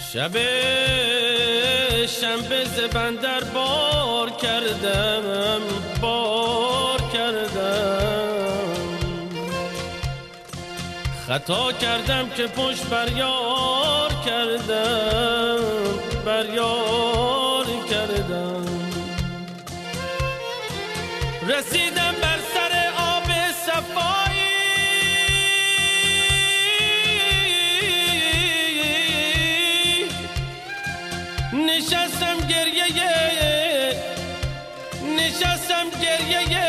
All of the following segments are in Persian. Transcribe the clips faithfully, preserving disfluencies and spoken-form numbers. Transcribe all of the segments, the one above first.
شب شنبه ز بندر بار کردم بار کردم خطا کردم که پشت بر یار کردم بر یار کردم رسیدم بر سر آب صفایی نشستم گریه نشستم گریه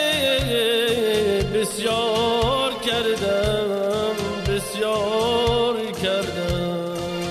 بسیار کردم بسیار کردم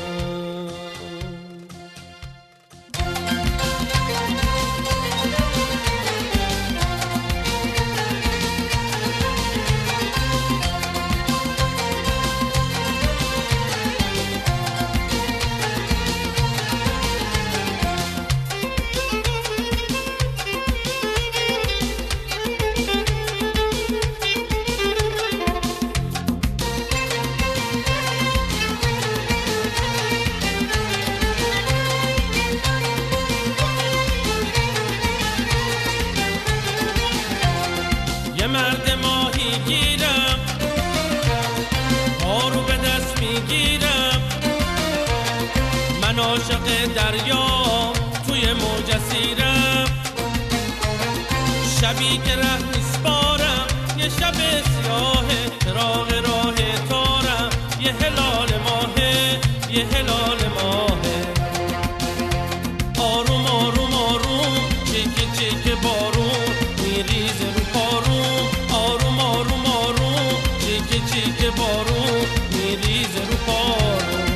یه مرد ماهی گیرم پا رو به دست میگیرم من عاشق دریا توی موج اسیرم شبی که ره میسپارم یه شب سیاه چراغ راه تارم یه هلال ماهه یه هلال ماهه آروم آروم آروم چیک چیک بارون میریزه رو پاروم آروم آروم آروم چیک چیک بارون میریزه رو پاروم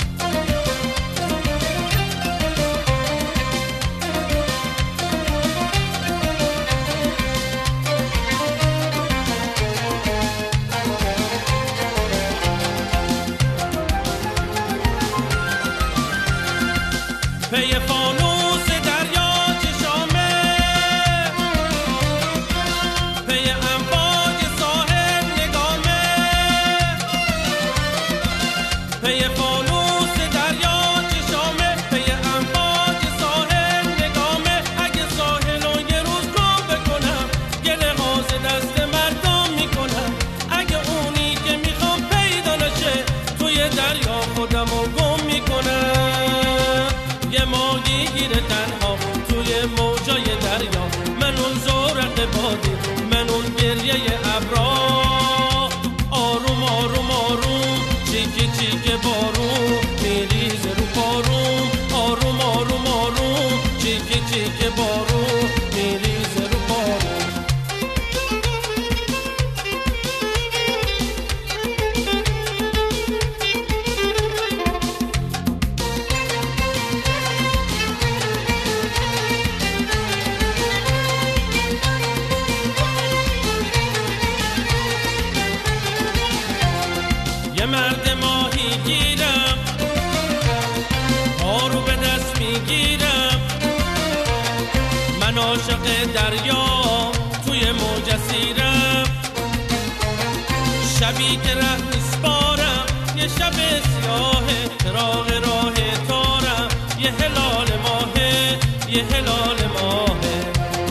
پی فانوس دریا چشامه پی امواج ساحل نگامه پی فانوس دریا چشامه پی امواج ساحل نگامه اگه ساحل رو یه روز گم بکنم یه لحاظ دست مردم میکنم اگه اونی که میخوام پیدا نشه توی دریا خودم رو گم میکنم یه ماهی گیره تنها توی موجای دریا من اون زورق بادی من اون گریه ابرا آروم آروم آروم چیک چیک بارون میریزه رو پاروم آروم آروم آروم چیک چیک بارون میریزه رو پاروم یه مرد ماهی گیرم پا رو به دست میگیرم من عاشق دریا توی موج اسیرم شبی که ره میسپارم یه شب سیاه چراغ راه تارم یه هلال ماهه یه هلال ماهه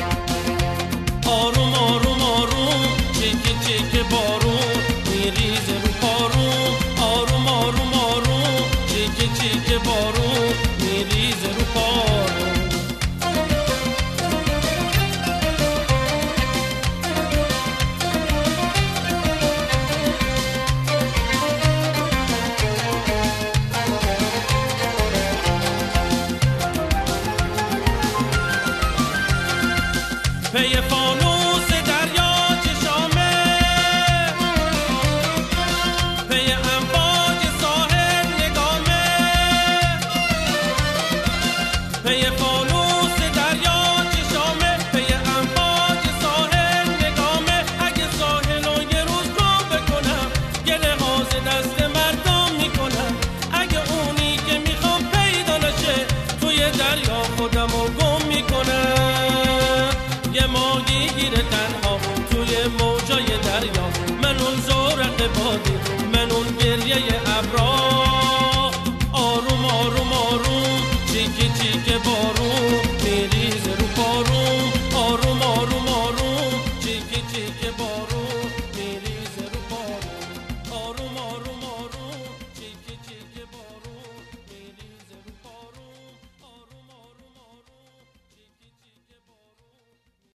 آروم آروم آروم چیک چیک بارون میریزه رو پاروم آروم آروم آروم چیک چیک بارون میریزه رو پاروم چی که بارون